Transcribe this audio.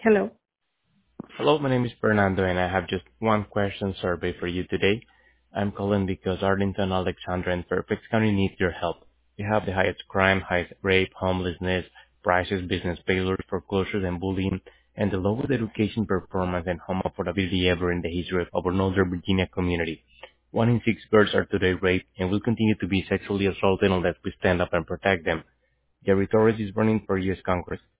Hello. Hello, my name is Fernando, and I have just one question survey for you today. I'm calling because Arlington, Alexandra, and Fairfax County need your help. We have the highest crime, highest rape, homelessness, prices, business failures, foreclosures, and bullying, and the lowest education performance and home affordability ever in the history of our Northern Virginia community. 1 in 6 girls are today raped and will continue to be sexually assaulted unless we stand up and protect them. Jerry Torres is running for U.S. Congress.